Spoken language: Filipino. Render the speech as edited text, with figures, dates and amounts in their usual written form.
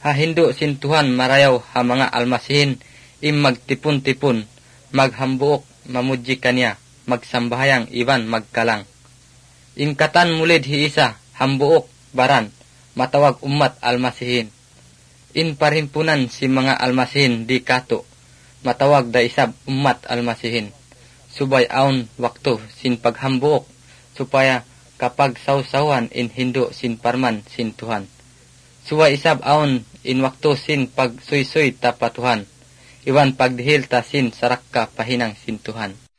Hahindo sin Tuhan marayaw ha mga almasihin magtipon-tipon, maghambuok, mamudji kanya, magsambahayang iban magkalang. Katan mulid hi isa, hambuok, baran, matawag umat almasihin. Parhimpunan si mga almasihin di kato, matawag da isab umat almasihin. Subay aun wakto sin paghambuok, supaya kapag sausawan hindo sin parman sin Tuhan. Suwa isab aun wakto sin pagsuy-suy tapatuhan, iwan pagdihil ta sin sarakka pahinang sin Tuhan.